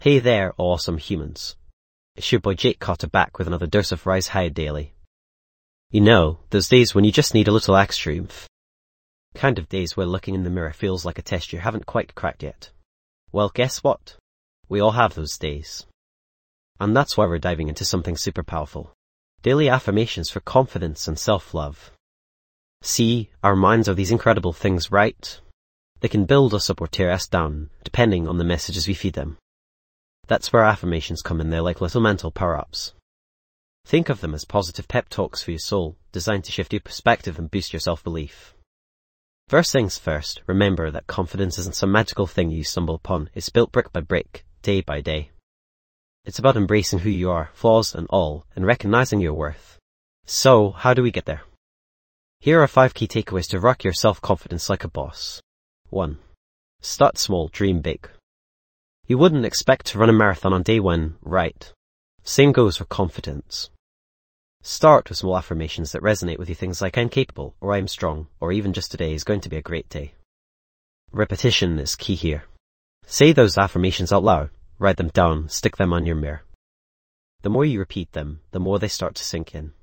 Hey there, awesome humans. It's your boy Jake Cotter back with another dose of Rise High Daily. You know, those days when you just need a little extra oomph. Kind of days where looking in the mirror feels like a test you haven't quite cracked yet. Well, guess what? We all have those days. And that's why we're diving into something super powerful. Daily affirmations for confidence and self-love. See, our minds are these incredible things, right? They can build us up or tear us down, depending on the messages we feed them. That's where affirmations come in. They're like little mental power-ups. Think of them as positive pep talks for your soul, designed to shift your perspective and boost your self-belief. First things first, remember that confidence isn't some magical thing you stumble upon. It's built brick by brick, day by day. It's about embracing who you are, flaws and all, and recognizing your worth. So, how do we get there? Here are 5 key takeaways to rock your self-confidence like a boss. 1. Start small, dream big. You wouldn't expect to run a marathon on day 1, right? Same goes for confidence. Start with small affirmations that resonate with you, things like I'm capable, or I'm strong, or even just today is going to be a great day. Repetition is key here. Say those affirmations out loud, write them down, stick them on your mirror. The more you repeat them, the more they start to sink in.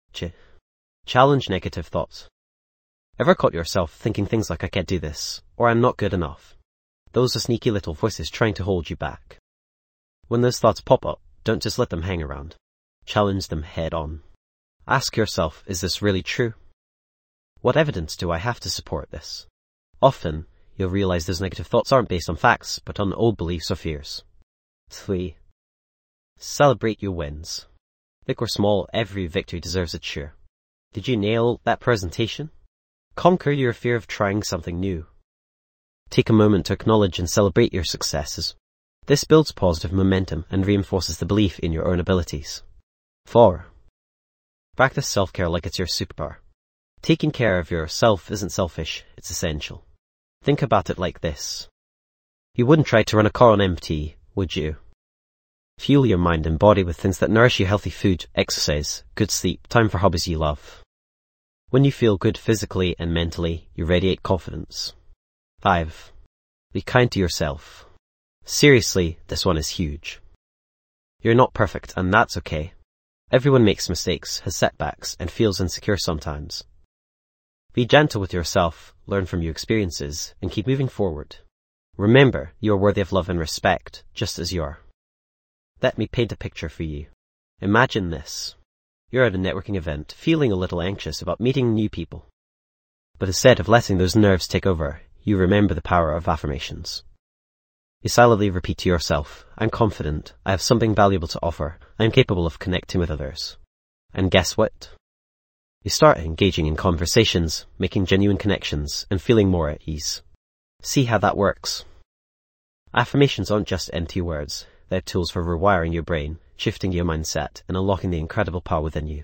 Challenge negative thoughts. Ever caught yourself thinking things like I can't do this, or I'm not good enough? Those are sneaky little voices trying to hold you back. When those thoughts pop up, don't just let them hang around. Challenge them head on. Ask yourself, is this really true? What evidence do I have to support this? Often, you'll realize those negative thoughts aren't based on facts, but on old beliefs or fears. 3. Celebrate your wins. Big or small, every victory deserves a cheer. Did you nail that presentation? Conquer your fear of trying something new. Take a moment to acknowledge and celebrate your successes. This builds positive momentum and reinforces the belief in your own abilities. 4. Practice self-care like it's your superpower. Taking care of yourself isn't selfish, it's essential. Think about it like this. You wouldn't try to run a car on empty, would you? Fuel your mind and body with things that nourish you: healthy food, exercise, good sleep, time for hobbies you love. When you feel good physically and mentally, you radiate confidence. 5. Be kind to yourself. Seriously, this one is huge. You're not perfect, and that's okay. Everyone makes mistakes, has setbacks, and feels insecure sometimes. Be gentle with yourself, learn from your experiences, and keep moving forward. Remember, you are worthy of love and respect, just as you are. Let me paint a picture for you. Imagine this. You're at a networking event, feeling a little anxious about meeting new people. But instead of letting those nerves take over, you remember the power of affirmations. You silently repeat to yourself, I'm confident, I have something valuable to offer, I am capable of connecting with others. And guess what? You start engaging in conversations, making genuine connections, and feeling more at ease. See how that works. Affirmations aren't just empty words, they're tools for rewiring your brain, shifting your mindset, and unlocking the incredible power within you.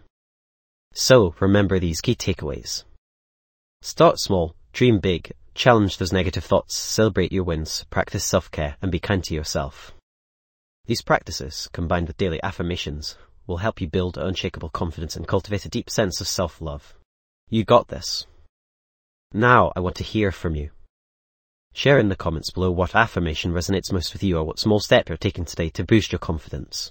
So, remember these key takeaways. Start small, dream big, challenge those negative thoughts, celebrate your wins, practice self-care, and be kind to yourself. These practices, combined with daily affirmations, will help you build unshakable confidence and cultivate a deep sense of self-love. You got this. Now I want to hear from you. Share in the comments below what affirmation resonates most with you, or what small step you're taking today to boost your confidence.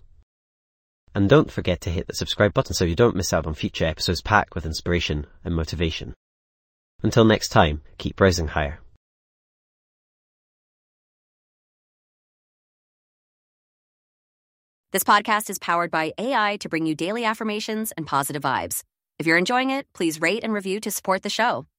And don't forget to hit the subscribe button so you don't miss out on future episodes packed with inspiration and motivation. Until next time, keep rising higher. This podcast is powered by AI to bring you daily affirmations and positive vibes. If you're enjoying it, please rate and review to support the show.